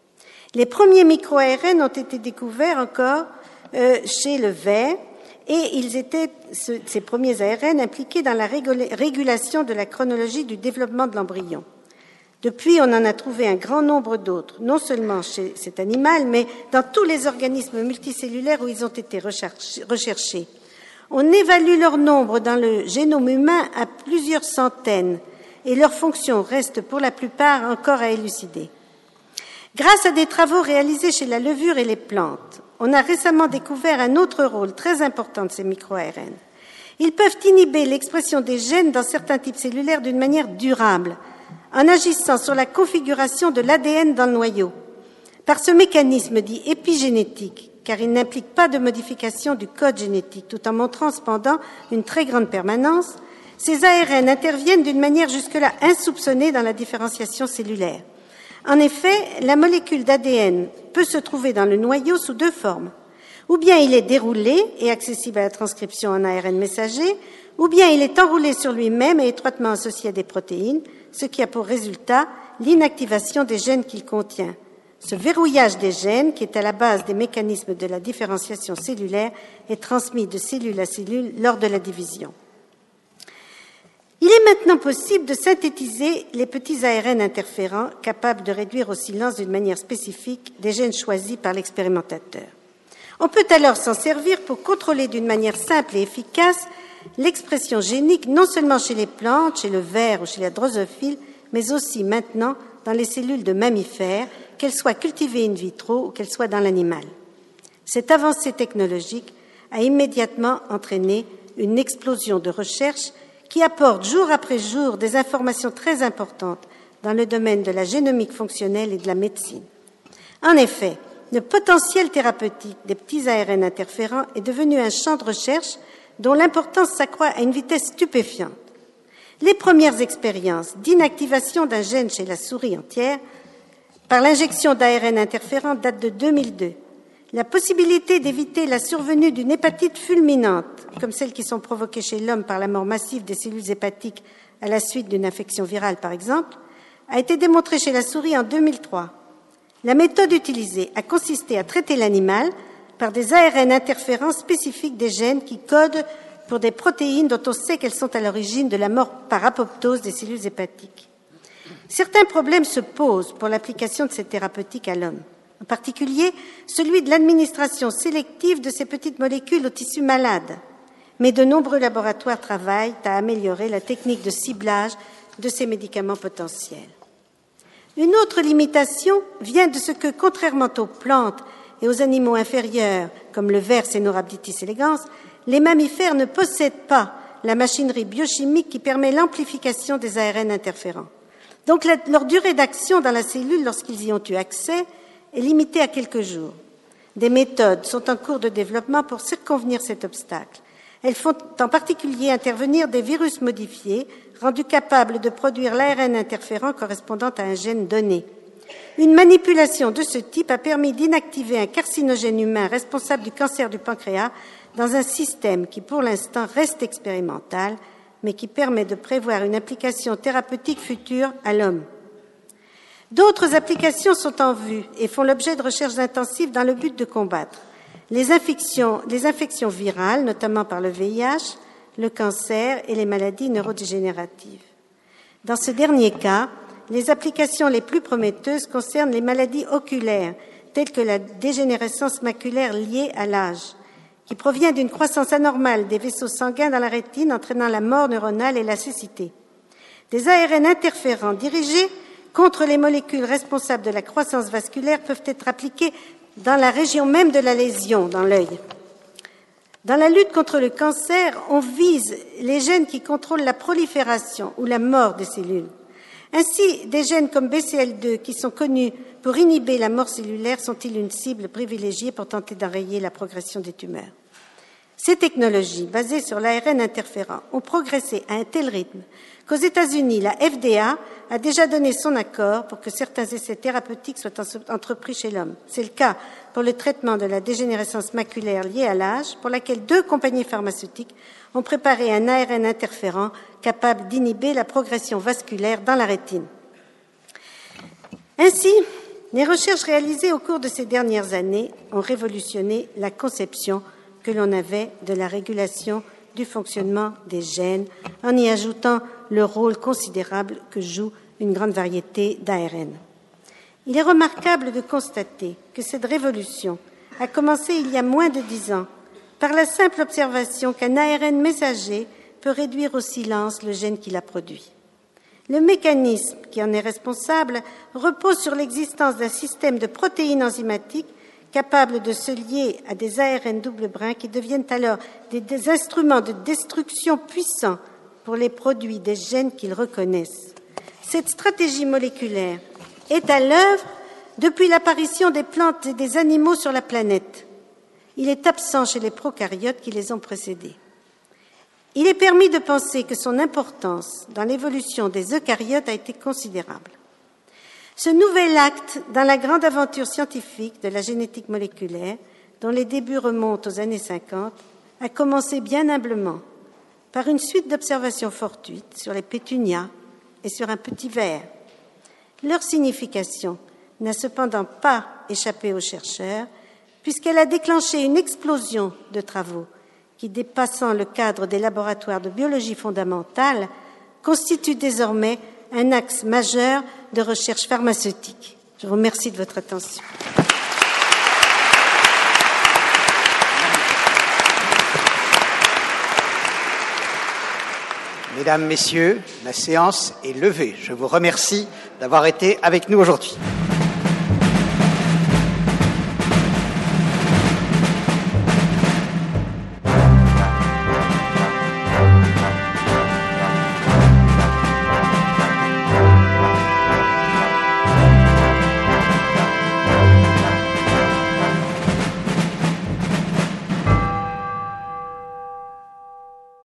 Les premiers micro-A R N ont été découverts encore euh, chez le ver et ils étaient, ce, ces premiers A R N, impliqués dans la régulation de la chronologie du développement de l'embryon. Depuis, on en a trouvé un grand nombre d'autres, non seulement chez cet animal, mais dans tous les organismes multicellulaires où ils ont été recherchés. On évalue leur nombre dans le génome humain à plusieurs centaines et leur fonction reste pour la plupart encore à élucider. Grâce à des travaux réalisés chez la levure et les plantes, on a récemment découvert un autre rôle très important de ces micro-A R N. Ils peuvent inhiber l'expression des gènes dans certains types cellulaires d'une manière durable, en agissant sur la configuration de l'A D N dans le noyau. Par ce mécanisme dit épigénétique, car il n'implique pas de modification du code génétique, tout en montrant cependant une très grande permanence, ces A R N interviennent d'une manière jusque-là insoupçonnée dans la différenciation cellulaire. En effet, la molécule d'A D N peut se trouver dans le noyau sous deux formes. Ou bien il est déroulé et accessible à la transcription en A R N messager, ou bien il est enroulé sur lui-même et étroitement associé à des protéines, ce qui a pour résultat l'inactivation des gènes qu'il contient. Ce verrouillage des gènes, qui est à la base des mécanismes de la différenciation cellulaire, est transmis de cellule à cellule lors de la division. Il est maintenant possible de synthétiser les petits A R N interférents capables de réduire au silence d'une manière spécifique des gènes choisis par l'expérimentateur. On peut alors s'en servir pour contrôler d'une manière simple et efficace l'expression génique non seulement chez les plantes, chez le ver ou chez la drosophile, mais aussi maintenant dans les cellules de mammifères, qu'elles soient cultivées in vitro ou qu'elles soient dans l'animal. Cette avancée technologique a immédiatement entraîné une explosion de recherche qui apporte jour après jour des informations très importantes dans le domaine de la génomique fonctionnelle et de la médecine. En effet, le potentiel thérapeutique des petits A R N interférents est devenu un champ de recherche dont l'importance s'accroît à une vitesse stupéfiante. Les premières expériences d'inactivation d'un gène chez la souris entière par l'injection d'A R N interférents datent de deux mille deux. La possibilité d'éviter la survenue d'une hépatite fulminante, comme celles qui sont provoquées chez l'homme par la mort massive des cellules hépatiques à la suite d'une infection virale, par exemple, a été démontrée chez la souris en deux mille trois. La méthode utilisée a consisté à traiter l'animal par des A R N interférents spécifiques des gènes qui codent pour des protéines dont on sait qu'elles sont à l'origine de la mort par apoptose des cellules hépatiques. Certains problèmes se posent pour l'application de cette thérapeutique à l'homme, en particulier celui de l'administration sélective de ces petites molécules aux tissus malades. Mais de nombreux laboratoires travaillent à améliorer la technique de ciblage de ces médicaments potentiels. Une autre limitation vient de ce que, contrairement aux plantes et aux animaux inférieurs, comme le ver Caenorhabditis elegans, les mammifères ne possèdent pas la machinerie biochimique qui permet l'amplification des A R N interférents. Donc la, leur durée d'action dans la cellule, lorsqu'ils y ont eu accès, est limitée à quelques jours. Des méthodes sont en cours de développement pour circonvenir cet obstacle. Elles font en particulier intervenir des virus modifiés, rendus capables de produire l'A R N interférent correspondant à un gène donné. Une manipulation de ce type a permis d'inactiver un carcinogène humain responsable du cancer du pancréas dans un système qui, pour l'instant, reste expérimental, mais qui permet de prévoir une application thérapeutique future à l'homme. D'autres applications sont en vue et font l'objet de recherches intensives dans le but de combattre les infections, les infections virales, notamment par le V I H, le cancer et les maladies neurodégénératives. Dans ce dernier cas, les applications les plus prometteuses concernent les maladies oculaires, telles que la dégénérescence maculaire liée à l'âge, qui provient d'une croissance anormale des vaisseaux sanguins dans la rétine, entraînant la mort neuronale et la cécité. Des A R N interférents dirigés contre les molécules responsables de la croissance vasculaire peuvent être appliqués dans la région même de la lésion, dans l'œil. Dans la lutte contre le cancer, on vise les gènes qui contrôlent la prolifération ou la mort des cellules. Ainsi, des gènes comme B C L deux, qui sont connus pour inhiber la mort cellulaire, sont-ils une cible privilégiée pour tenter d'enrayer la progression des tumeurs? Ces technologies, basées sur l'A R N interférent, ont progressé à un tel rythme qu'aux États-Unis, la F D A a déjà donné son accord pour que certains essais thérapeutiques soient entrepris chez l'homme. C'est le cas pour le traitement de la dégénérescence maculaire liée à l'âge, pour laquelle deux compagnies pharmaceutiques ont préparé un A R N interférent capable d'inhiber la progression vasculaire dans la rétine. Ainsi, les recherches réalisées au cours de ces dernières années ont révolutionné la conception que l'on avait de la régulation du fonctionnement des gènes, en y ajoutant le rôle considérable que joue une grande variété d'A R N. Il est remarquable de constater que cette révolution a commencé il y a moins de dix ans par la simple observation qu'un A R N messager peut réduire au silence le gène qui l'a produit. Le mécanisme qui en est responsable repose sur l'existence d'un système de protéines enzymatiques capables de se lier à des A R N double brin qui deviennent alors des, des instruments de destruction puissants pour les produits des gènes qu'ils reconnaissent. Cette stratégie moléculaire est à l'œuvre depuis l'apparition des plantes et des animaux sur la planète. Il est absent chez les prokaryotes qui les ont précédés. Il est permis de penser que son importance dans l'évolution des eucaryotes a été considérable. Ce nouvel acte dans la grande aventure scientifique de la génétique moléculaire, dont les débuts remontent aux années cinquante, a commencé bien humblement par une suite d'observations fortuites sur les pétunias et sur un petit ver. Leur signification n'a cependant pas échappé aux chercheurs, puisqu'elle a déclenché une explosion de travaux qui, dépassant le cadre des laboratoires de biologie fondamentale, constitue désormais un axe majeur de recherche pharmaceutique. Je vous remercie de votre attention. Mesdames, Messieurs, la séance est levée. Je vous remercie d'avoir été avec nous aujourd'hui.